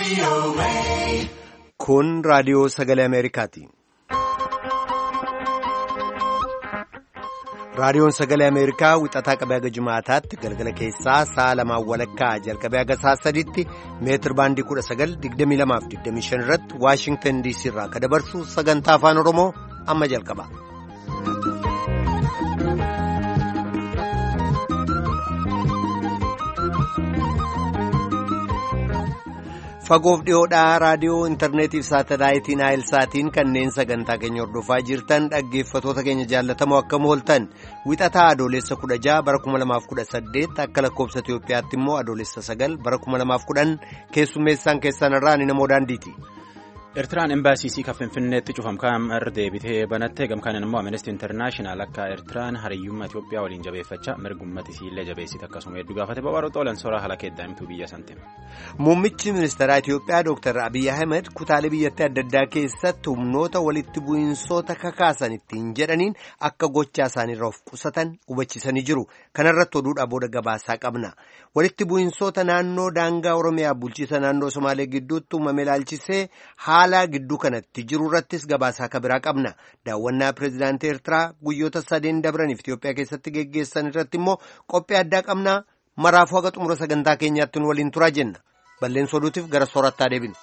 Kun raadiyoo sagalee Ameerikaati. Raadiyoon sagalee Ameerikaa wixataa qabee haga Jumaataatti galgala keessaa sa'a lamaan walakkaa jalqabee haga sa'a sadiitti meetir baandii 19:22-25 irratti Waashingtan DC irraa kan dabarsu sagantaa afaan Oromoo amma jalqaba. Fagoof dhiyoodhaa raadiyoo intarneetii fi saatalaayitiin Naayilsaatiin kanneen sagantaa keenya hordofaa jirtan dhaggeeffatoota keenya jaallatamoo akkam ooltan wixataa adoolessa 16 bara 2018 akka lakkoobsa Itoophiyaatti immoo adoolessa 9 bara 2010 keessummeessaan keessanirraa ni namoo daandiiti. Eertiraan embaasiisii kan Finfinneetti cufamkaan deebitee banattee gamkaan immoo Amnesty International akka Eertiraan hariyyummaa Itoophiyaa waliin jabeeffachaa mirgummatti siillee jabeessite akkasuma hedduu gaafate babaroo xoolan soraa haala keeddaamituu biyya santiin. Muummichi ministeeraa Itoophiyaa Dr. Abiy Ahmed kutaalee biyyattii adda addaa keessatti humnoota walitti bu'insoota kakaasan ittiin jedhaniin akka gochaa isaaniirra of qusatan hubachiisanii jiru. Kanarratti oduudhaa booda gabaasaa qabna. Walitti bu'insoota naannoo daangaa Oromiyaa bulchiisa naannoo Somaalee gidduutti uumame ilaalchisee haala gidduu kanatti jiru irrattis gabaasaa kabiraa qabna. Daawwannaa pireezidaantii Eertiraa guyyoota 3 dabraniif Itoophiyaa keessatti geggeessan irratti immoo qophii addaa qabna. Maraafuu haga xumura sagantaa keenyaatti nu waliin turaa jenna. Balleessa oduutiif gara soorattaa deebinu.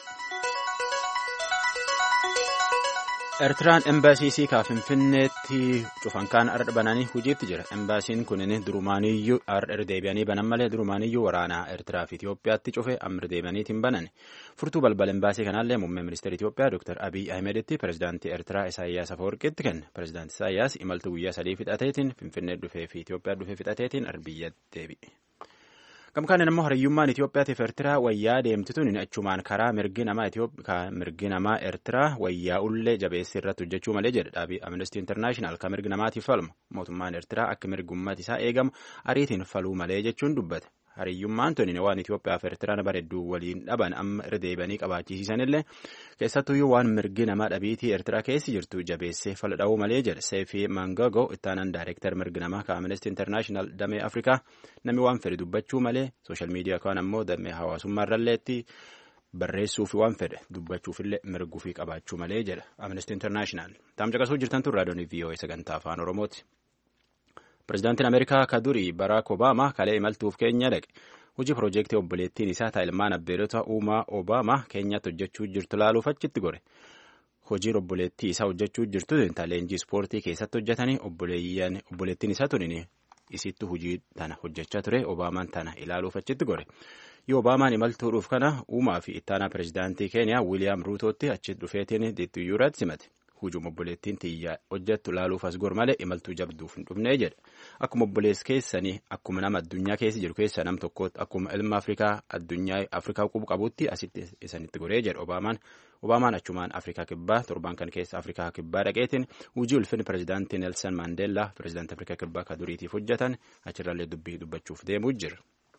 Eertiraan embaasiisii kan Finfinneetti cufankaan arda bananii hojiitti jira. Embaasiin kunin durumaaniyyuu arda deebi'anii banan malee durumaaniyyuu waraanaa Eertiraa fi Itoophiyaatti cufe amma deebi'aniitiin banan. Furtuu balbala embaasii kanaallee muummee ministeera Itoophiyaa Dr. Abiy Ahmeditti pireezidaantii Eertiraa Isaayyaas Afeworqiitti kenne. Pireezidaantii Isaayyaas imaltuu guyyaa 3 fixateetiin Finfinnee dhufee fi Itoophiyaa dhufee fixateetiin arbiyya deebi'e. Gamkaan immoo hariyyummaan Itoophiyaatiif Eertiraa wayyaa deemtituun achumaan karaa mirgi namaa Eertiraa wayyaa ullee jabeessii irratti hojjechuu malee jedha dhaabii Amnesty International kan mirgi namaatiif falmu. Mootummaan Eertiraa akka mirgi ummata isaa eegamu ariitiin faluu malee jechuun dubbate. Hariyyummaan tuni waan Itoophiyaa fi Eertiraan bareedduu waliin dhaban amma irra deebi'anii qabaachisiisanillee keessattuyyuu waan mirgi namaa dhabiitii Eertiraa keessi jirtu jabeessee fala dha'uu malee jedha. Seefii Mangago ittaanaan daayireektar mirgi namaa kan Amnesty International damee Afrikaa namni waan fedhe dubbachuu malee sooshaal miidiyaa kan ammoo damee hawaasummaa irralleetti barreessuufi waan fedhe dubbachuufillee mirguu fi qabaachuu malee jedha Amnesty International. Taamcaqasuu jirtantu raadiyoon VOA sagantaa afaan Oromooti. Pireezidaantiin Ameerikaa ka durii Baraak Obaamaa kalee imaltuuf Keeniyaa dhaqe. Hojii piroojeektii obboleettiin isaa taa'ilmaan abbeerota uumaa Obaamaa Keenyaatti hojjechuu jirtu laaluuf achitti gore. Hojiin obboleettii isaa hojjechuu jirtu leenjii ispoortii keessatti hojjetanii obboleettiin isaa tunin isittu hojii tana hojjechaa ture Obaamaan tana ilaaluuf achitti gore. Yoo Obaamaan imaltuudhuuf kana uumaa fi ittaanaa pireezidaantii Keeniyaa Wiiliyaam Ruutootti achitti dhufeetiin Diittiyuuraatti simate. Hujuma obboleettiin xiyyaa hojjettu laaluuf as gor malee imaltuu jabduuf hin dhufnee jedha. Akkuma obboleessa keessanii akkuma nama addunyaa keessa jiru keessa nam tokkootti akkuma ilma Afrikaa addunyaa Afrikaa qabutti asitti isanitti goree jedha Obaamaan. Obaamaan achumaan Afrikaa kibbaa torban kan keessa Afrikaa kibbaa dhaqeetiin hojii ulfinni pireezidaantii Neelsan Maandeellaa pireezidaantii Afrikaa kibbaa ka duriitiif hojjetan achirraallee dubbachuuf deemuu jira.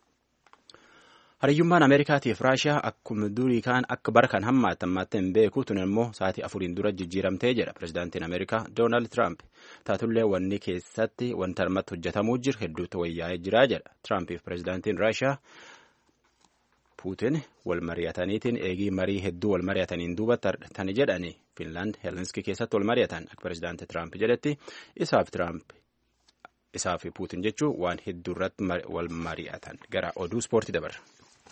Hariyyummaan Ameerikaatiif Raashiyaa akkuma durii kaan akka bara kan hammaatamaatti hin beeku tun immoo sa'aatii 4 dura jijjiiramtee jedha pireezidaantiin Ameerikaa Doonaald Tiraamp. Taatullee wanni keessatti wanta armatti hojjetamuu jiru hedduutu wayyaa'ee jira jedha. Tiraampiif pireezidaantiin Raashiyaa Puutin wal mari'ataniitiin eegii marii hedduu wal mari'ataniin duuba tani jedhani Finlaand Helsinki keessatti wal mari'atan akka pireezidaantii Tiraamp jedhetti isaaf Puutin jechuun waan hedduu irratti wal mari'atan gara oduu ispoortii dabarra.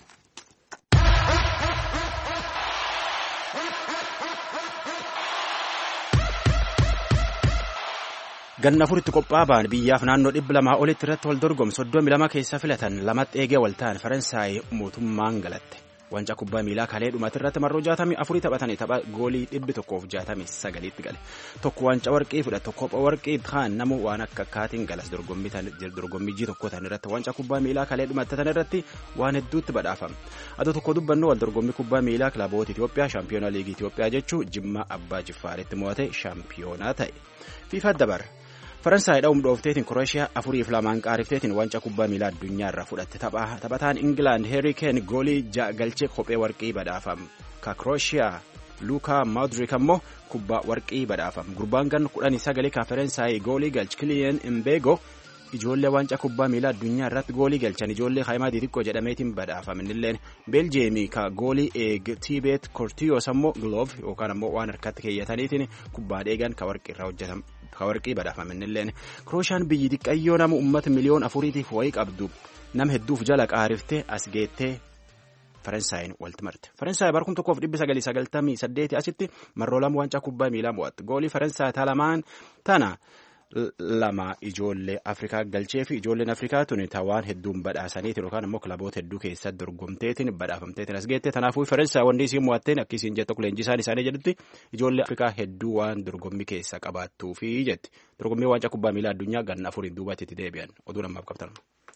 Ganna afuritti qophaa ba'an biyyaaf naannoo 200 olitti irratti wal dorgomu 32 keessa filatan lamatti eegee wal ta'an Faransaay mootummaan galatte. Wancaa kubbaa miilaa kalee dhumatti irratti marroo 64 taphatanii tapha goolii 169tti gale. Tokko wancaa warqii fudhate tokko kophaa warqii kaan namu waan akka akkaatiin galas dorgommii G tokko tan irratti wancaa kubbaa miilaa kalee dhumatti tan irratti waan hedduutti badhaafame. Adoo tokko dubbannu wal dorgommii kubbaa miilaa kilaboota Itoophiyaa shaampiyoonaa liigii Itoophiyaa jechuun Jimmaa Abbaa Jiffaaritti mo'ate shaampiyoonaa ta'e. FIFA dabar. Faransaay dha'uun dhoofteetiin Krooshiyaa 4-2 qaarifteetiin wancaa kubbaa miilaa addunyaa irraa fudhatte. Taphataan Ingilaand Harry Kane goolii 6 galchee kophee warqii badhaafame. Ka Krooshiyaa Luka Modric ammoo kubbaa warqii badhaafame. Gurbaan gan 19 ka Faransaay goolii galche Kylian Mbappé ijoollee waancaa kubbaa miilaa addunyaa irratti goolii galchan ijoollee Haayimaa xixiqqoo jedhameetiin badhaafamnilleen Beeljeemii ka goolii Tiibeet Kortiyoos ammoo glove yookaan ammoo waan harkatti keeyyataniitiin kubbaa dheegan ka warqii irraa hojjetam ka warqii badhaafamnilleen Krooshaan biyyi xiqqayyoo nama uummata miliyoona 4tiif wayii qabdu nama hedduuf jala qaariftee as geettee Faransaayeen walti marte. Faransaay bara 1998 asitti marroo lama waancaa kubbaa miilaa mo'atte. Goolii Faransaay talamaan tana lama ijoollee Afrikaa galchee fi ijoolleen Afrikaa tuni tawaan hedduun badhaasaniitiin yookaan immoo kilaboota hedduu keessatti dorgomteetiin badhaafamteetiin as geette. Kanaafuu Faransaay wanti isiin mo'atteen akkasiin jetta leenjisaan isaanii jedhutti ijoollee Afrikaa hedduu waan dorgommii keessa qabaattuufi jetti. Dorgommii waancaa kubbaa miilaa addunyaa ganna 4 duubatti itti deebi'an. Oduu namaaf qabtan.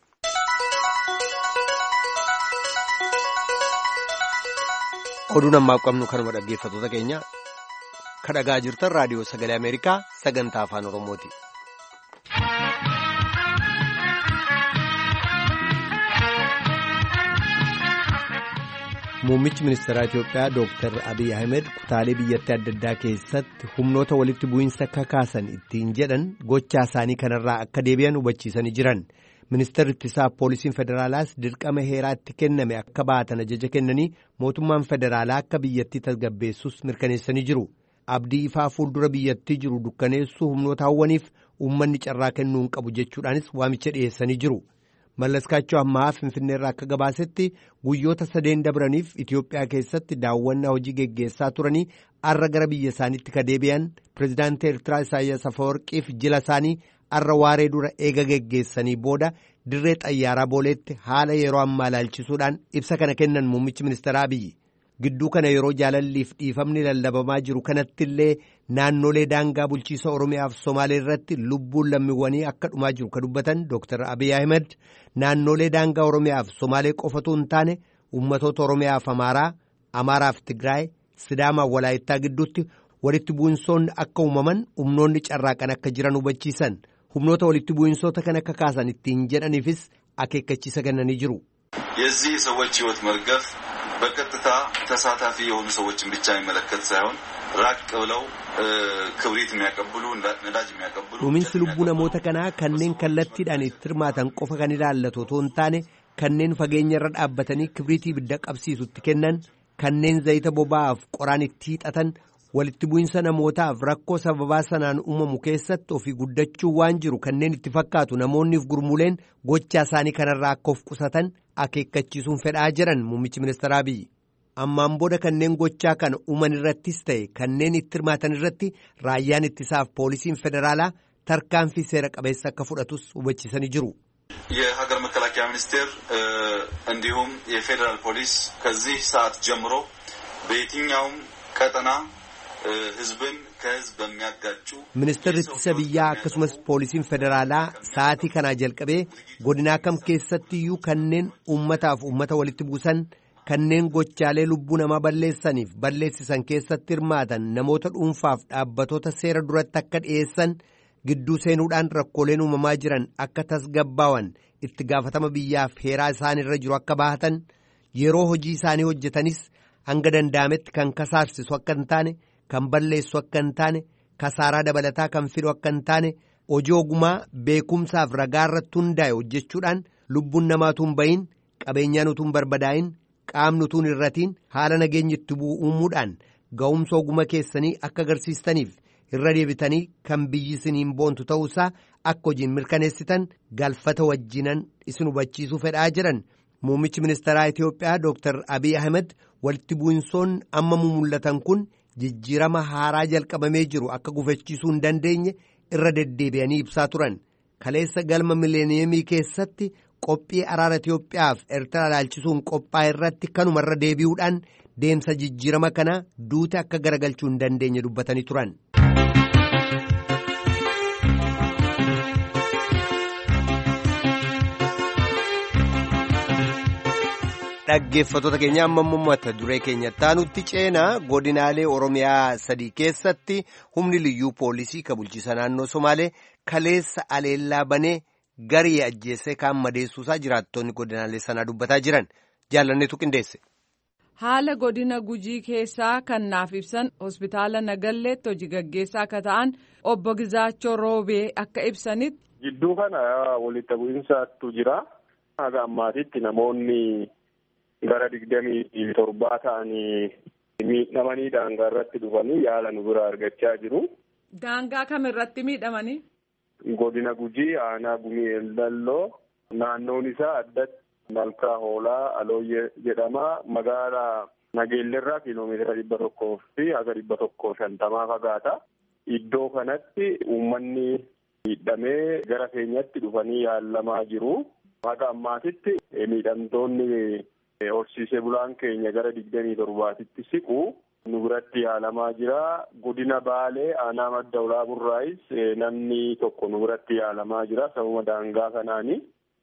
Oduu namaaf qabnu kanuma dhaggeeffattoota keenya kan dhagaa jirtan raadiyoo sagalee Ameerikaa sagantaa afaan Oromooti. Muummichi ministeeraa Itiyoophiyaa Dr. Abiy Ahmed kutaalee biyyattii adda addaa keessatti humnoota walitti bu'iinsa kakaasan ittiin jedhan gochaa isaanii kanarraa akka deebi'an hubachiisanii jiran. Ministeerri ittisaa poolisiin federaalaas dirqama heeraatti kenname akka baatan ajaja kennanii mootummaan federaalaa akka biyyattii tasgabbeessus mirkaneessanii jiru. Abdii ifaa fuuldura biyyattii jiru dukkaneessuu humnoota hawwaniif uummanni carraa kennuu hin qabu jechuudhaanis waamicha dhiyeessanii jiru. Mallaskaachoo ammaa Finfinneerraa akka gabaasetti guyyoota 3 dabraniif Itiyoophiyaa keessatti daawwannaa hojii geggeessaa turanii arra gara biyya isaaniitti ka deebi'an pirezidaantii Eertiraa Isaayyaas Afeworqiif jila isaanii arra waaree dura eega geggeessanii booda dirree xayyaaraa booleetti haala yeroo ammaa ilaalchisuudhaan ibsa kana kennan muummichi ministeeraa Abiyyi. Gidduu kana yeroo jaalalliif dhiifamni lallabamaa jiru kanatti illee naannolee daangaa bulchiisa Oromiyaaf Somaalee irratti lubbuun lammiiwwanii akka dhumaa jiru ka dubbatan Dr. Abiy Ahmed naannolee daangaa Oromiyaaf Somaalee qofatu hin taane uummatoota Oromiyaaf Amaaraaf Tigraay, Sidaamaa Walaayittaa gidduutti walitti bu'insoonni akka uumaman humnoonni carraaqan akka jiran hubachiisan. Humnoota walitti bu'insoota kan akka kaasan ittiin jedhaniifis akeekkachiisa kennanii jiru. የዚህ ሰዎች ህይወት መርገፍ በቀጥታ ተሳታፊ የሆኑ ሰዎችን ብቻ የሚመለከት ሳይሆን ራቅ ብለው ክብሪት የሚያቀብሉ ነዳጅ የሚያቀብሉ dhuminsi lubbuu namoota kanaa kanneen kallattiidhaan itti hirmaatan qofa kan ilaallatu otoo hin taane kanneen fageenya irra dhaabbatanii kibriitii ibidda qabsiisutti kennan kanneen zayita boba'aaf qoraan itti hiixatan walitti bu'insa namootaaf rakkoo sababaa sanaan uumamu keessatti ofii guddachuu waan jiru kanneen itti fakkaatu namoonniif gurmuleen gochaa isaanii kanarraa akka of qusatan akeekkachiisuun fedhaa jiran muummichi ministeeraa Abiyyi. Ammaan booda kanneen gochaa kana uuman irrattis ta'e kanneen itti hirmaatan irratti raayyaan ittisaaf poolisiin federaalaa tarkaanfii seera qabeessa akka fudhatus hubachiisanii jiru. የሀገር መከላከያ ሚኒስቴር እንዲሁም የፌደራል ፖሊስ ከዚህ ሰዓት ጀምሮ በየትኛውም ቀጠና ህዝብን ከህዝብ በሚያጋጩ Ministeerri ittisa biyyaa akkasumas poolisiin federaalaa sa'aatii kanaa jalqabee godinaa kam keessattiyyuu kanneen uummataaf uummata walitti buusan kanneen gochaalee lubbuu namaa balleessaniif balleessisan keessatti hirmaatan namoota dhuunfaaf dhaabbatoota seera duratti akka dhiyeessan gidduu seenuudhaan rakkooleen uumamaa jiran akka tasgabbaawan itti gaafatama biyyaaf heeraa isaanirra jiru akka bahatan yeroo hojii isaanii hojjetanis hanga danda'ametti kan kasaarsisu akka hin taane kan balleessu akka hin taane kasaaraa dabalataa kan fidu akka hin taane hojii ogumaa beekumsaaf ragaa irratti hundaa'e hojjechuudhaan lubbuun namaatu hin bahin qabeenyaan utuu hin barbadaa'in qaamni utuu hin irratiin haala nageenyi itti bu'u uumuudhaan ga'umsa oguma keessanii akka agarsiistaniif irra deebitanii kan biyyi isiniin boontu ta'uusaa akka hojiin mirkaneessitan galfata wajjinan isin hubachiisuu fedhaa jiran muummichi ministeeraa Itiyoophiyaa Dr. Abiy Ahmed walitti bu'insoonni amma mul'atan kun jijjiirama haaraa jalqabamee jiru akka gufachiisuu hin dandeenye irra deddeebi'anii ibsaa turan. Kaleessa galma mileeniyeemii keessatti qophii araara Itiyoophiyaaf Eertiraa ilaalchisuun qophaa'e irratti kanumarra deebi'uudhaan deemsa jijjiirama kana duute akka garagalchuu hin dandeenye dubbatanii turan. Dhaggeeffattoota keenya amma mata duree keenya taanutti ceenaa godinaalee Oromiyaa 3 keessatti humni liyyuu poolisii ka bulchiisa naannoo Somaalee kaleessa aleellaa banee garii ajjeesee kaan madeessuusaa jiraattonni godinaalee sanaa dubbataa jiran jaallanneetu qindeesse. Haala godina Gujii keessaa kan naaf ibsan hospitaala Nagalleetti hojii gaggeessaa akka ta'an obbo Gizaachoo Roobee akka ibsanitti Jidduu kana walitti bu'iinsaatu jira. Haga ammaatitti namoonni gara 27 ta'anii miidhamanii daangaa irratti dhufanii yaala nu bira argachaa jiru. Daangaa kam irratti miidhamanii? Godina Gujii aanaa Gumii Eldalloo naannoon isaa addatti Malkaa Hoolaa Alooyyee jedhama. Magaalaa Nageellerraa kiiloomeetira 100 fi haga 150 fagaata. Iddoo kanatti uummanni miidhamee gara keenyatti dhufanii yaalamaa jiru. Haga ammaatitti miidhamtoonni horsiisee bulaan keenya gara 27tti siqu nu biratti yaalamaa jira. Godina Baalee aanaa Madda Ulaa Burraayis namni tokko nu biratti yaalamaa jira sababa daangaa kanaani.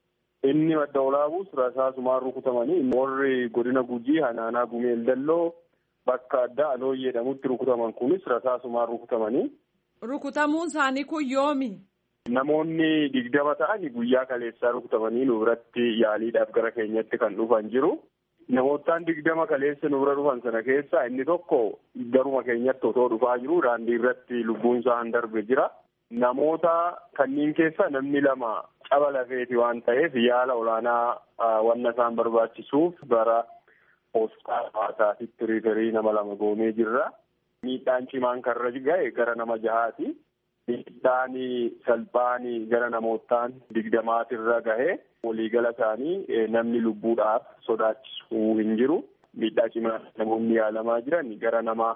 Inni Madda Ulaabus rasaasumaan rukutamanii warri godina Gujii aanaa Gumii Eldalloo bakka addaa Alooyyee jedhamutti rukutaman kunis rasaasumaan rukutamanii. Rukutamuun isaanii kun yoomi? Namoonni 20 ta'anii guyyaa kaleessaa rukutamanii nu biratti yaaliidhaaf gara keenyatti kan dhufan jiru. Namootaan 20 kaleessa nu bira dhufan sana keessaa inni tokko garuma keenyatti otoo dhufaa jiru daandii irratti lubbuun isaa darbe jira. Namoota kanneen keessaa namni 2 caba lafeeti waan ta'eef yaala olaanaa wanna isaan barbaachisuuf gara hospitaala Hawaasaatti riiferii nama 2 goonee jirra. Miidhaan cimaan karra ga'e gara nama 6ti. Miidhaan salphaan gara namootaan 20 irra gahe waliigala isaanii namni lubbuudhaaf sodaachisuu hin jiru. Miidhaa cimaa namoonni yaalamaa jiran gara nama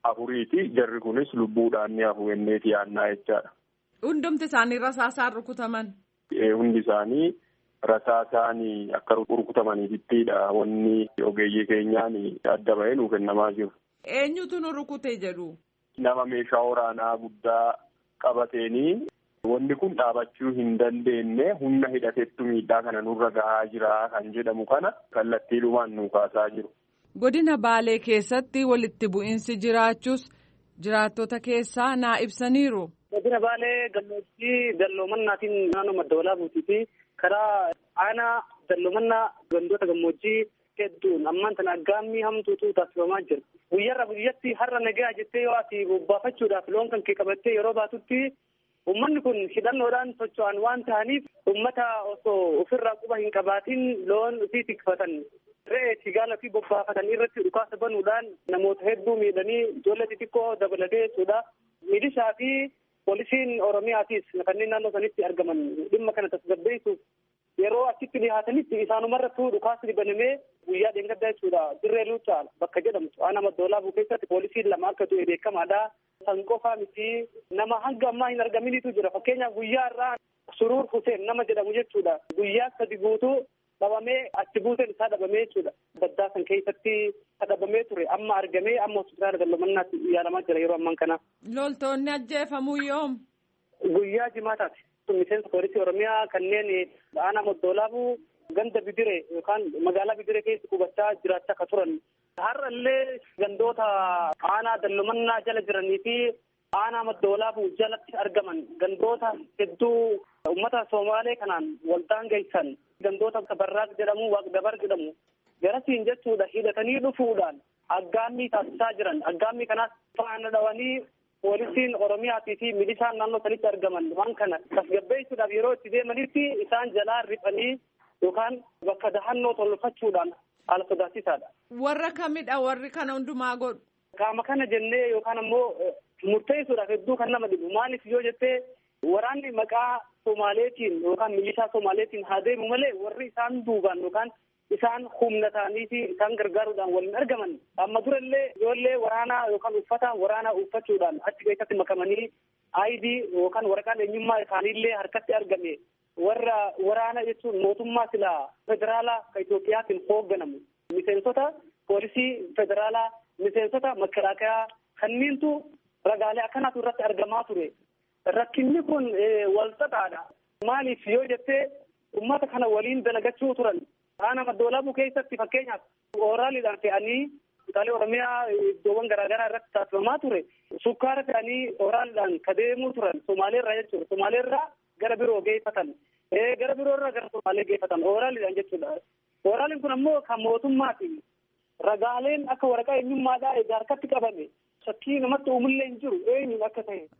4ti. Jarri kunis lubbuudhaan ni hafu enneeti yaannaa jechaadha. Hundumti isaanii rasaasaan rukutaman? Hundi isaanii rasaasaan akka rukutamaniifittidha wanni ogeeyyii keenyaan adda bahee nuuf kennamaa jiru. Eenyutu nu rukute jedhu? Nama meeshaa waraanaa guddaa qabateenii wanni kun dhaabachuu hin dandeenye humna hidhateettu miidhaa kana nurra gahaa jira kan jedhamu kana kallattiidhumaan nu kaasaa jiru. Godina Baalee keessatti walitti bu'iinsi jiraachuus jiraattota keessaa naa ibsaniiru. Godina Baalee gammoojjii Dalloomannaatiin naannoo Madda Ulaabuutii fi karaa aanaa Dalloomannaa gandoota gammoojjii hedduun ammaan tana aggaamii hamtuutu taasifamaa jira. Guyyaarraa guyyatti har'a nagaa jettee yoo ati bobbaafachuudhaaf loon kan kee qabattee yeroo baatutti uummanni kun hidhannoodhaan socho'an waan ta'aniif uummata osoo ofirraa quba hin qabaatiin loon ofii tikfatan re'ee tigaala fi bobbaafatan irratti dhukaasa banuudhaan namoota hedduu miidhanii ijoollee xixiqqoo dabalatee jechuudha. Milishaa fi poolisiin Oromiyaatis kanneen naannoo sanitti argaman dhimma kana tasgabbeessuuf yeroo achitti dhihaatanitti isaanumarrattuu dhukaasni banamee guyyaa dheengaddaa jechuudha. Dirree Luucaa bakka jedhamtu aanaa Madda Ulaabuu keessatti poolisiin 2 akka du'e beekamaadha. San qofaa miti nama hanga ammaa hin argaminitu jira. Fakkeenyaaf guyyaa irraa Suruur Huseen nama jedhamu jechuudha. Guyyaa 3 guutuu dhabamee achi buuteen isaa dhabamee jechuudha. Baddaa san keessatti dhabamee ture amma argamee amma hospitaala Dalloomannaatti yaalamaa jira yeroo ammaan kana. Loltoonni ajjeefamuu yoom? Guyyaa Jimaataati. Miseensa poolisii Oromiyaa kanneen aanaa Madda Ulaabuu ganda Bidire yookaan magaalaa Bidire keessa qubachaa jiraachaa akka turan. Har'a illee gandoota aanaa Dalloomannaa jala jiranii fi aanaa Madda Ulaabuu jalatti argaman gandoota hedduu uummata Somaalee kanaan waldaan geessan gandoota Barraaq jedhamu Waaqdabar jedhamu garasiin jechuudha hidhatanii dhufuudhaan aggaammii taasisaa jiran. Aggaammii kanaas faana dhawanii poolisiin Oromiyaatii fi milishaan naannoo sanitti argaman waan kana tasgabbeessuudhaaf yeroo itti deemanitti isaan jalaa riphanii yookaan bakka dahannoo tolfachuudhaan haala sodaachisaadha. Warra kamidha warri kana hundumaa godhu? Qaama kana jennee yookaan ammoo murteessuudhaaf hedduu kan nama dhibu. Maaliif yoo jettee waraanni maqaa Somaaleetiin yookaan milishaa Somaaleetiin haa deemu malee warri isaan duubaan yookaan isaan humna ta'anii fi isaan gargaaruudhaan waliin argaman amma durallee ijoollee waraanaa yookaan uffata waraanaa uffachuudhaan achi keessatti makamanii ID yookaan waraqaan eenyummaa isaaniillee harkatti argame warra waraana jechuun mootummaa silaa federaalaa ka Itoophiyaatiin hoogganamu miseensota poolisii federaalaa miseensota makalaakaa kanneentu ragaalee akkanaatu irratti argamaa ture. Rakkinni kun walxaxaadha. Maaliif yoo jettee uummata kana waliin dalagachuu turan. Aanaa Madda Ulaabuu keessatti fakkeenyaaf ooraaliidhaan fe'anii kutaalee Oromiyaa iddoowwan garaagaraa irratti taasifamaa ture. Sukkaara fe'anii ooraaliidhaan ka deemuu turan Somaaleerraa jechuudha. Somaaleerraa gara biroo geeffatan. Gara biroorraa gara Somaalee geeffatan ooraaliidhaan jechuudha. Ooraaliin kun ammoo kan mootummaati. Ragaaleen akka waraqaa eenyummaadhaa harkatti qabame. Shakkii namatti uumullee hin jiru eenyuun akka ta'e.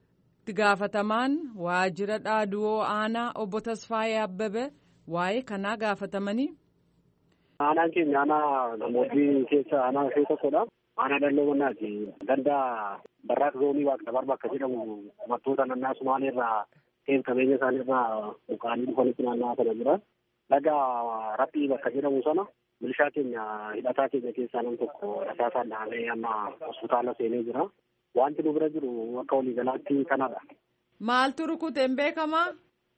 itti gaafatamaan waajjira dhaaduu aanaa obbo Tasfaayee Abbebe waa'ee kanaa gaafatamanii. Aanaan keenya aanaa gammoojjii keessa aanaa ishee tokkodha. Aanaa dalloo mannaati. Ganda barraaq zoonii waaqta barba akka jedhamu uummattoota naannaa Sumaaleerraa qabeenya isaaniirraa buqqaanii dhufanitti naannaa sana jira. Laga Raphii bakka jedhamu sana milishaa keenya hidhataa keenya keessaa nam tokko rasaasaan dhahamee amma hospitaala seenee jira. Wanti nu bira jiru akka waliigalaatti kanadha. Maaltu rukute hin beekamaa?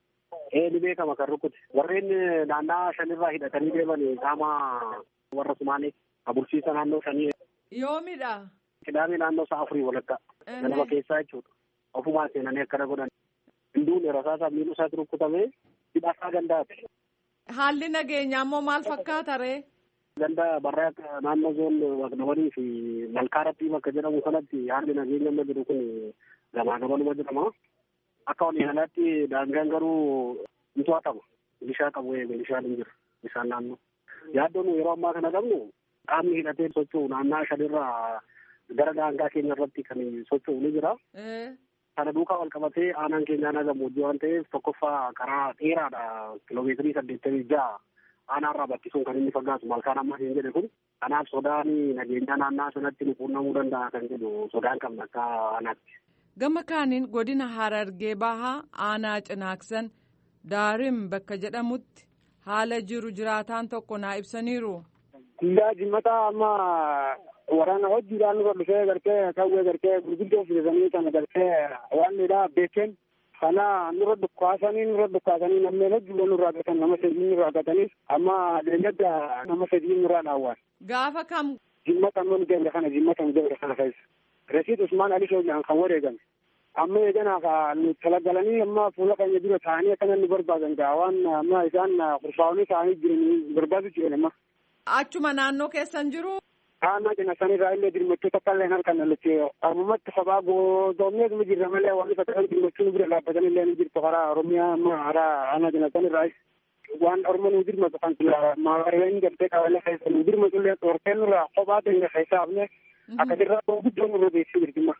Ni beekama kan rukute. Warreen naannaa shanirraa hidhatanii deeman qaama warra Sumaalee bulchiinsa naannoo shanii. Yoomidha? Qidaamee naannoo sa'a 4 walakkaa. Ganama keessaa jechuudha. Ofumaa seenanii akkana godhan. Hinduun rasaasaa miiluu isaatti rukutamee hidhataa gandaati. Haalli nageenyaa immoo maal fakkaata ree? Ganda barraaq naannoo zoon Waaqdabarii fi Malkaa Raphii bakka jedhamu sanatti haalli nageenya amma jiru kun gamaa gamanuma jedhama. Akka waliigalaatti daangaan garuu ni to'atama. Milishaa qabu milishaan hin jiru. Bishaan naannoo. Yaaddoon yeroo ammaa kana qabnu qaamni hidhatee socho'u naannaa shanirraa gara daangaa keenya irratti kan socho'u ni jira. Kana duukaa wal qabatee aanaan keenya aanaa gammoojjii waan ta'eef tokkoffaa karaa dheeraadha. Kiloomeetirii 86 aanaarraa bakkisuun kan inni fagaatu malkaan amma hin jedhe kun. Kanaaf sodaan nageenyaa naannaa sanatti nu quunnamuu danda'a kan jedhu sodaan qabna akka aanaatti. Gama kaaniin godina Harargee Bahaa aanaa Cinaaksan Daarim bakka jedhamutti haala jiru jiraataan tokko naa ibsaniiru. Guyyaa jimmataa amma waraana hojiidhaan nurra dhufee gartee kawwee gartee gurguddoo fidatanii kana gartee waan dheedaa beeken kana nurra dhukkaasanii namni hojii nurraa gatan nama 3 nurraa gatanii amma deemadda nama 3 nurraa dhaawwan. Gaafa kam? Jimmata amma deemre kana keessa. Rasiid Usmaan Ali Shoojaan kan wareegame. Amma eeganaaf nu talagalanii amma fuula keenya dura taa'anii akkana nu barbaadan gaa waan amma isaan kurfaa'anii taa'anii jiran barbaadu jiran amma. Achuma naannoo keessan jiru? Aanaa Cinaaksan irraa illee dirmachoota akka illee harkaan nalachee ammumatti fabaa goodoomneetuma jirra malee waan ifa ta'an dirmachuun bira dhaabbatan illee ni jirtu karaa Oromiyaa amma karaa aanaa Cinaaksan irraa waan Oromoo nu dirmatu kan maawareen gartee qabalee keessa nu dirmatu illee xoorteen nurraa kophaa ta'e keessaafne akkasirraa guddoon nurra beeksisuu jirtima.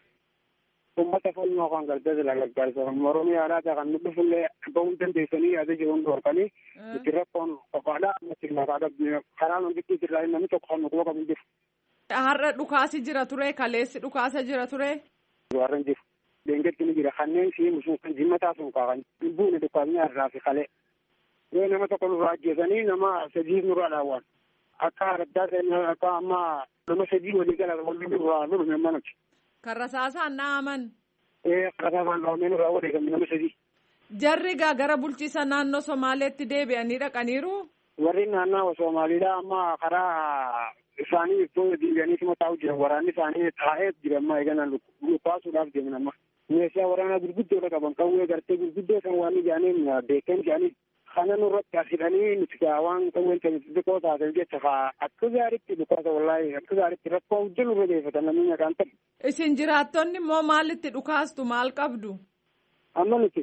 Uummata foonii kan gartee sila gargaarsa Oromiyaadhaa kan nu dhufullee ba'uun dandeessanii yaada jiruun dhoorkanii itti rakkoon qofaadhaa ammatti maqaa karaa hundatti irraa namni tokko kan nuti qabu jiru. Har'a dhukaasi jira ture kaleessi dhukaasa jira ture. Warreen jiru. Deengetti ni jira kanneen fi musuun kan jimmataa sun kaakan bu'uuna dhukaasni har'aa fi kalee. Yoo nama tokko nurraa ajjeesanii nama 3 nurraa dhaawwan. Akka addaa ta'e akka amma nama 3 walii galan walii nurraa nurra manatti. Kan rasaasaan dhaaman. Rasaasaan dhaameen nurraa wareegame nama 3. Jarri gara bulchiisa naannoo Somaaleetti deebi'anii dhaqaniiru. Warri naannoo Somaaliidhaa amma karaa isaanii ittoo deebi'anii taa'u jiran waraanni isaanii taa'ee jira amma eeganan lukaasuudhaaf deeman amma. Meeshaa waraanaa gurguddoodha qaban qawwee gartee gurguddoo san waan ijaaniin beekan ijaaniin kana nurratti asidhanii nuti waan qawween xixiqqoo taatan jecha akka gaariitti dhukaasa wallaahi akka gaariitti rakkoo hojii nurra geeffatan namni nyaqaan ta'e. Isin jiraattonni immoo maalitti dhukaastu maal qabdu? Amma nuti.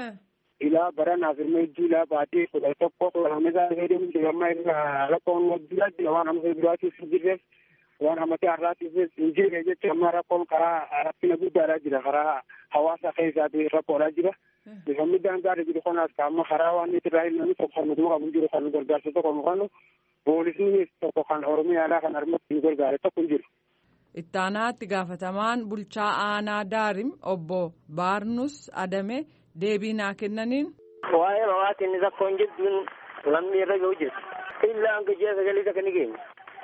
Ilaa baranaaf ilma ijji ilaa baatee 11 hamisaa fayyadamu jira amma irraa rakkoon wajjiraatti waan hamsa duraatiif jirreef waan hamatee har'aatiif hin jirre jecha amma rakkoon karaa rakkina guddaadhaa jira karaa hawaasa keessaatii rakkoodhaa jira. Bifa miidhaan gaarii jiru kanaas amma karaa waan itti irraa ilmanii tokko kan nuti qabu jiru kan gargaarsa tokko nu kanu poolisni tokko kan Oromiyaadhaa kan armatti nu gargaare tokko hin jiru. Ittaanaatti gaafatamaan bulchaa aanaa Daarim obbo Baarnus Adame deebii naa kennaniin. Waa'ee mawaatiin rakkoon jedhuun lammii irra ga'u jira. Illaa hanga ji'a 9 kan ni geenya.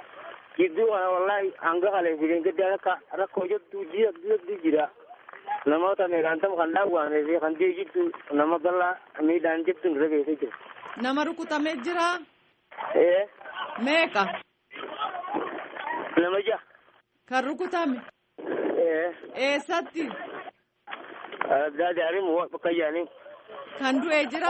Gidduu wallaahi hanga halee fideen gaddaa akka rakkoo jedhu ji'a jira. Namoota meeqaantam kan dhaawwamee fi kan deejitu nama bal'aa miidhaan jettuun irra geessee jira. Nama rukutamee jira? Meeqa? Nama 6. Kan rukutame? Eessatti? Daadaarim bakka jaanii. Kan du'e jira?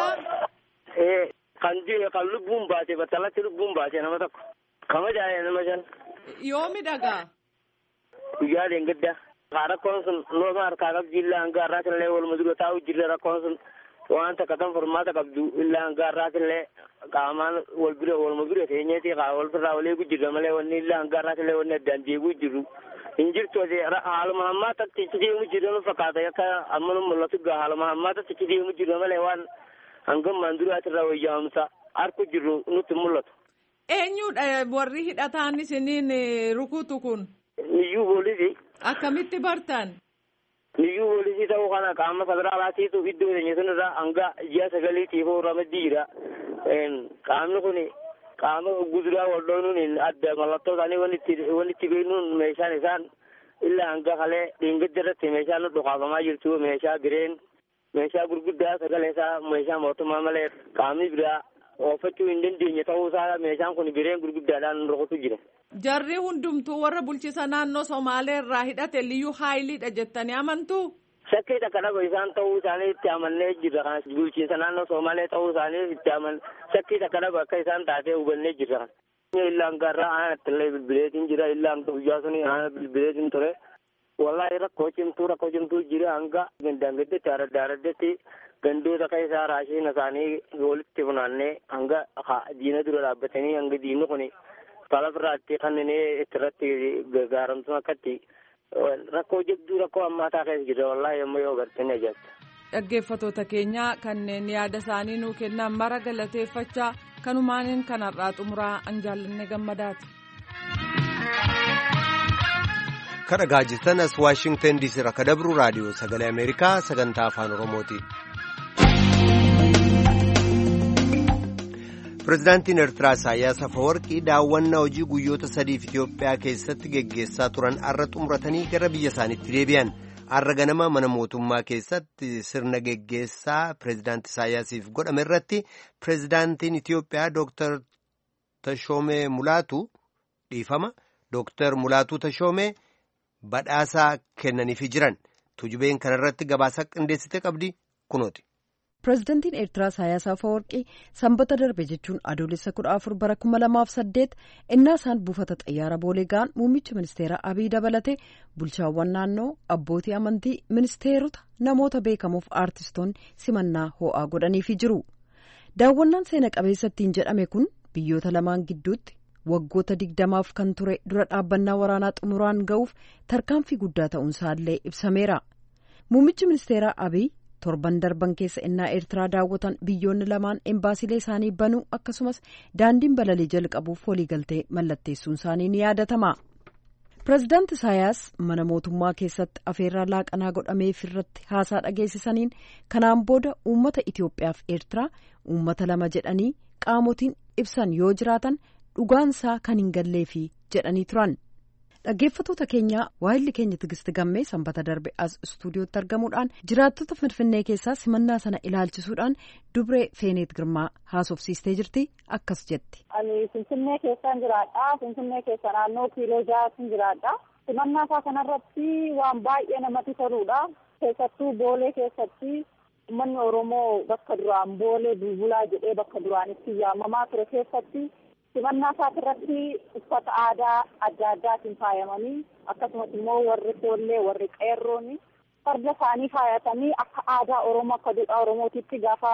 Kan lubbuun baate battalatti lubbuun baate nama tokko. Kama jaayee nama 5. Yoomi dhagaa? Guyyaa deengedda. Rakkoon sun nooma harkaa qabdi illaa hanga har'aatillee waluma dura taa'u jirre rakkoon sun waan takka kan furmaata qabdu illaa hanga har'aatillee qaamaan waluma bira teenyeeti wal birraa walii gujjirra malee wanni illaa hanga har'aatillee wanni addaan deebi'u jirru injirtu haaluma hammaatatti itti deemu jiran fakkaata akka amma mul'atu gaa haaluma hammaatatti itti deemu jiran malee waan hangammaan duraatirraa wayyaa'umsa harku jiru nutti mul'atu. Eenyudha warri hidhataan isiniin rukutu kun? Niyyuu poolisii. Akkamitti bartan? Niyyuu poolisii ta'uu kana qaama federaalaatiitu iddoo keenya sanarraa hanga ji'a 9 ramaddii jira. Qaamni kun qaama guduraa waldoonuun adda mallattoo isaanii walitti beeknuun meeshaan isaan illaa hanga kalee dhiingidda irratti meeshaan dhukaafamaa jirtu meeshaa bireen meeshaa gurguddaa sagalee isaa meeshaa mootummaa malee qaamni biraa oofachuu hin dandeenye ta'uu isaa meeshaan kun bireen gurguddaadhaan rukutu jira. Jarri hundumtuu warra bulchiisa naannoo Somaalee irraa hidhate liyyuu haayiliidha jettanii amantuu? Shakkii takka dhaba isaan ta'uu isaanii itti amannee jirra. Bulchiinsa naannoo Somaalee ta'uu isaanii itti shakkii takka dhaba akka isaan taatee hubannee jirra. Illaan garraa aanattillee bilbileetiin jira. Illaan guyyaa suni aana bilbileetiin ture. Wallaahi rakkoo cimtuu jira hanga dandeettii araddeetti gandoota keessaa raashiin isaanii walitti funaannee hanga diina dura dhaabbatanii hanga diinni kun falafirraatti kanneen irratti gargaaramtu akkatti rakkoo jabduu rakkoo hammaataa keessa jira wallaahi yommuu yoo gartanii ajaa'ibsa. Dhaggeeffattoota keenya kanneen yaada isaanii nuu kennan mara galateeffachaa kanumaan kanarraa xumuraa an jaallanne gammadaati. Kan dhagaa jirtan as Waashingtan DC irraa kan dabru raadiyoo sagalee Ameerikaa sagantaa afaan Oromooti. Pireezidaantiin Eertiraa Isaayyaas Afeworqii daawwannaa hojii guyyoota 3 Itiyoophiyaa keessatti geggeessaa turan har'a xumuratanii gara biyya isaaniitti deebi'an. Har'a ganama mana mootummaa keessatti sirna geggeessaa pireezidaantii Isaayyaasiif godhame irratti pireezidaantiin Itiyoophiyaa Dr. Tashoomee Mulaatu dhiifama. Dr. Mulaatu Tashoomee badhaasaa kennaniifi jiran. Tujubeen kanarratti gabaasa qindeessite qabdi kunooti. Pireezidantiin Eertiraa Isaayyaas Afeworqii sanbata darbe jechuun adoolessa 14 bara 2008 innaa isaan buufata xayyaara boolee ga'an muummicha ministeeraa Abiy dabalatee bulchaawwan naannoo abbootii amantii ministeerota namoota beekamuuf aartistoonni simannaa ho'aa godhaniifi jiru. Daawwannaan seena qabeessattiin jedhame kun biyyoota lamaan gidduutti waggoota 20f kan ture dura dhaabbannaa waraanaa xumuraan ga'uuf tarkaanfii guddaa ta'uunsaallee ibsameera. Muummichi ministeeraa Abiy torban darban keessa innaa Eertiraa daawwatan biyyoonni lamaan embaasilee isaanii banuu akkasumas daandiin balalii jalqabuuf waliigaltee mallatteessuun isaanii ni yaadatama. Pireezidaanti Isaayyaas mana mootummaa keessatti afeerraa laaqanaa godhameef irratti haasaa dhageessisaniin kanaan booda uummata Itiyoophiyaaf Eertiraa uummata lama jedhanii qaamotiin ibsan yoo jiraatan dhugaansaa kan hin galleefi jedhanii turan. Dhaggeeffattoota keenya waayilli keenya Tigisti Gammee sanbata darbe as istuudiyootti argamuudhaan jiraattota Finfinnee keessaa simannaa sana ilaalchisuudhaan Dubree Feeneet Girmaa haasofsiistee jirti akkas jetti. Ani Finfinnee keessaan jiraadha. Finfinnee keessa naannoo kiiloo 6 jiraadha. Simannaa isaa kanarratti waan baay'ee namatti toludha. Keessattuu Boolee keessatti uummanni Oromoo bakka duraan Boolee Bulbulaa jedhee bakka duraan itti yaamamaa ture keessatti simannaa isaarratti uffata aadaa adda addaatiin faayamanii akkasumas immoo warri foollee warri qeerroon farda isaanii faayatanii akka aadaa Oromoo akka duudhaa Oromootitti gaafa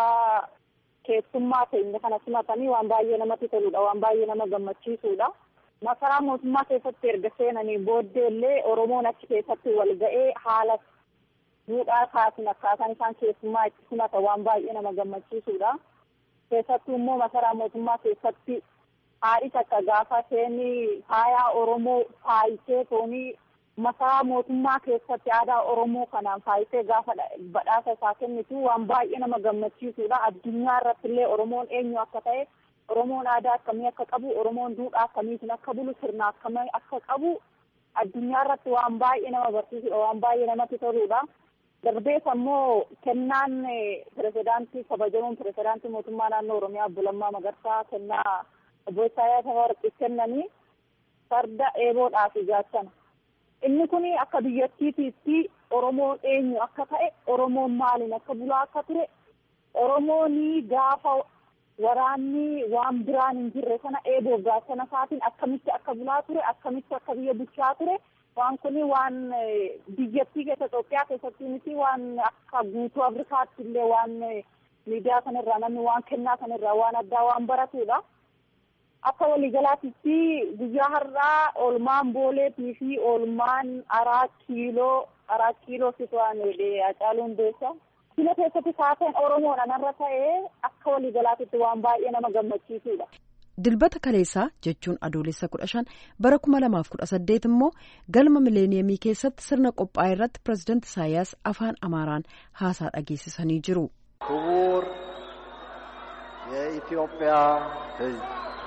keessummaa keenya kana simatanii waan baay'ee namatti toludha waan baay'ee nama gammachiisudha. Masaraa mootummaa keessatti erga seenanii booddeellee Oromoon achi keessatti wal ga'ee haala duudhaa isaatiin akkaataan isaan keessummaa itti simata waan baay'ee nama gammachiisudha. Keessattuu immoo masaraa mootummaa keessatti haadhi takka gaafa isheen faayaa Oromoo faayisee toonii masaraa mootummaa keessatti aadaa Oromoo kanaan faayisee gaafa badhaasa isaa kennitu waan baay'ee nama gammachiisudha. Addunyaa irratti illee Oromoon eenyu akka ta'e, Oromoon aadaa akkamii akka qabu, Oromoon duudhaa akkamiitiin akka bulu, sirna akkamii akka qabu addunyaa irratti waan baay'ee nama barsiisudha, waan baay'ee namatti toludha. Darbees ammoo kennaan pireezidaantii kabajamuun pireezidaantii mootummaa naannoo Oromiyaa Obbo Lammaa Magarsaa kennaa Obbo Isaayyaas Afeworqii kennanii farda eeboodhaaf ijaachan. Inni kun akka biyyattiitti Oromoon eenyu akka ta'e, Oromoon maaliin akka bulaa akka ture, Oromoon gaafa waraanni waan biraan hin jirre sana eeboof gaachana isaatiin akkamitti akka bulaa ture, akkamitti akka biyya bulchaa ture, waan kun waan biyyattii keessa Itoophiyaa keessatti miti waan akka guutuu Afrikaatti illee waan miidiyaa kanarraa namni waan kennaa kanarraa waan addaa waan baratudha. akka waliigalaatitti guyyaa har'aa oolmaan booleetii fi oolmaan 4 kiiloo fito'an Hacaaluu Hundeessaa. Sila keessatti saateen Oromoodhaan irra ta'ee akka waliigalaatitti waan baay'ee nama gammachiisudha. Dilbata kaleessaa jechuun adoolessa 15 bara 2018 immoo galma mileeniyeemii keessatti sirna qophaa'e irratti pireezidaanti Isaayyaas afaan Amaaraan haasaa dhageessisanii jiru. ክቡር የኢትዮጵያ ሕዝብ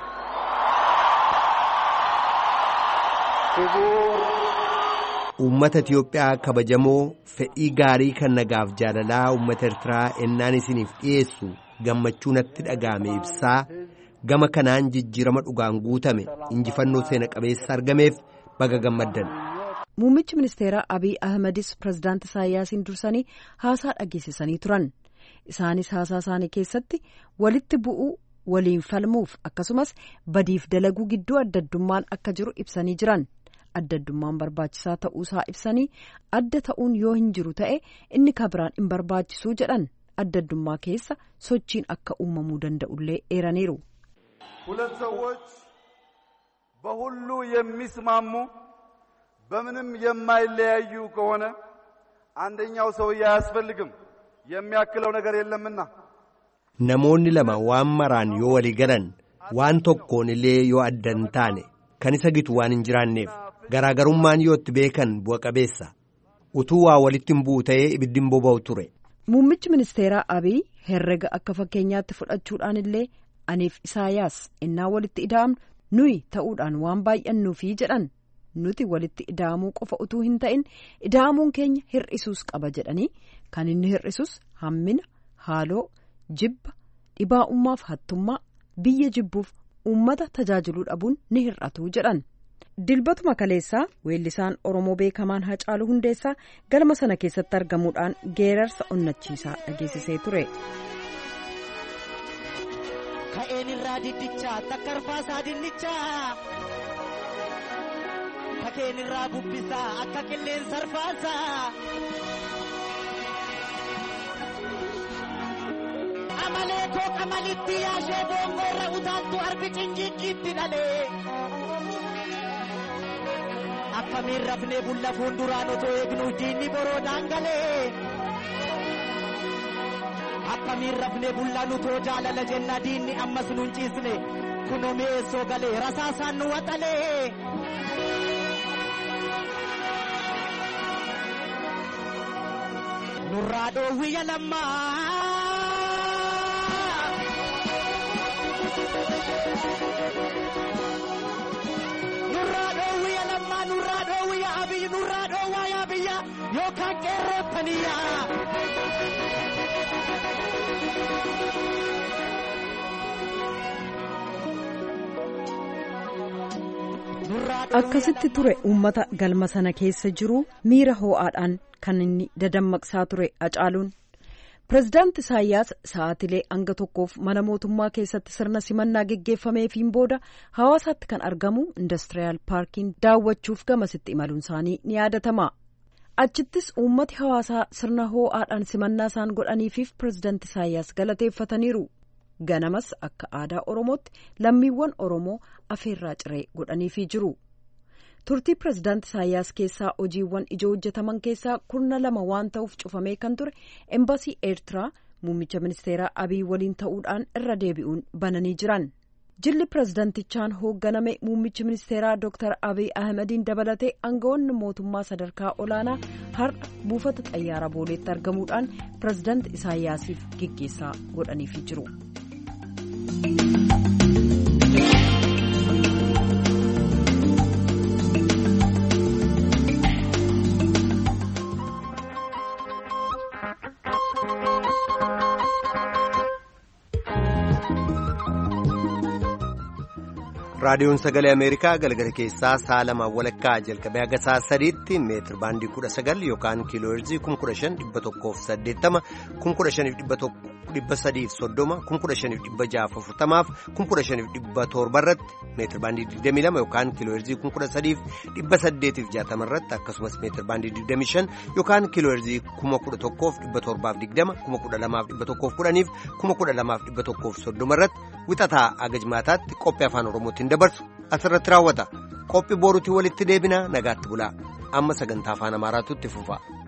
Uummata Itiyoophiyaa kabajamoo fedhii gaarii kan nagaaf jaalalaa uummata Eertiraa ennaan isiniif dhiyeessu gammachuu natti dhaga'ame ibsaa gama kanaan jijjiirama dhugaan guutame injifannoo seena qabeessa argameef baga gammaddan. Muummichi ministeeraa Abiy Ahmedis pireezidaanti Isaayyaasiin dursanii haasaa dhageessisanii turan. Isaanis haasaa isaanii keessatti walitti bu'uu waliin falmuuf akkasumas badiif dalaguu gidduu addaddummaan akka jiru ibsanii jiran. Addaddummaan barbaachisaa ta'uusaa ibsanii adda ta'uun yoo hin jiru ta'e inni kabiraan hin barbaachisuu jedhan addaddummaa keessa sochiin akka uumamuu danda'ullee eeraniiru. ሁለት ሰዎች በሁሉ የሚስማሙ በምንም የማይለያዩ ከሆነ አንደኛው ሰውዬ አያስፈልግም የሚያክለው ነገር የለምና namoonni lama waan maraan yoo walii galan waan tokkoon illee yoo adda hin taane kan isa gitu waan hin jiraanneef garaagarummaan yoo itti beekan bu'a qabeessa utuu waa walitti hin bu'u ta'ee ibiddi hin boba'u ture. Muummichi ministeeraa Abiy herrega akka fakkeenyaatti fudhachuudhaan illee aniif Isaayyaas innaa walitti ida'amnu nuyi ta'uudhaan waan baay'annuufi jedhan nuti walitti ida'amuu qofa utuu hin ta'in ida'amuun keenya hir'isuus qaba jedhanii kan inni hir'isus hammina haaloo jibba dhibaa'ummaaf hattummaa biyya jibbuuf uummata tajaajiluu dhabuun ni hir'atu jedhan. Dilbatuma kaleessaa weellisaan Oromoo beekamaan Hacaaluu Hundeessaa galma sana keessatti argamuudhaan geerarsa onnachiisaa dhageessisee ture. Ka'een irraa diddicha takkarfaasaa dinnichaa Fakeen irraa bubbisaa akka qilleensa arfaasaa Amalee koo qamalitti yaashee boongoo irra utaaltu arbi cinjiiqiitti dhalee Akkamiin rafnee bulla fuulduraan otoo eegnu diinni boroodhaan galee Akkamiin rafnee bulla nutoo jaalala jenna diinni ammas nun ciisne kunoo mi'eessoo galee rasaasaan nu waxalee nurraa dhoowwiyya lammaa nurraa dhoowwiyya Abiy nurraa dhoowwaa yaa biyya yookaan qeerroottaniyyaa Akkasitti ture uummata galma sana keessa jiru miira hoo'aadhaan kan inni dadammaqsaa ture Hacaaluun. Pireezidaanti Isaayyaas sa'aatilee hanga tokkoof mana mootummaa keessatti sirna simannaa geggeeffameefiin booda hawaasaatti kan argamu indastiriyaal paarkiin daawwachuuf gamasitti imaluun isaanii ni yaadatama. Achittis uummati hawaasaa sirna hoo'aadhaan simannaa isaan godhaniifiif pireezidaanti Isaayyaas galateeffataniiru. Ganamas akka aadaa Oromootti lammiiwwan Oromoo afeerraa ciree godhaniifii jiru. Turtii pireezidaanti Isaayyaas keessaa hojiiwwan ijoo hojjetaman keessaa 12 waan ta'uuf cufamee kan ture embaasii Eertiraa muummicha ministeeraa Abiy waliin ta'uudhaan irra deebi'uun bananii jiran. Jilli pireezidaantichaan hoogganame muummichi ministeeraa Dr. Abiy Ahmediin dabalatee aangawoonni mootummaa sadarkaa olaanaa har'a buufata xayyaara booleetti argamuudhaan pireezidaanti Isaayyaasiif gaggeessaa godhaniifii jiru. raadiyoon sagalee Ameerikaa galgala keessaa sa'a lamaan walakkaa jalqabee haga sa'a sadiitti meetir baandii 19 yookaan kiilooherzii 15,180 15,330 15,640 15,700 irratti meetir baandii 22 yookaan kiilooherzii 13,860 irratti akkasumas meetir baandii 25 yookaan kiilooherzii 11,720 12,110 12,130 irratti wixataa haga jimaataatti qophii afaan Oromootiin dabarsu asirratti raawwata. Qophii boruutii walitti deebina nagaatti bulaa. Amma sagantaa afaan Amaaraatu itti fufa.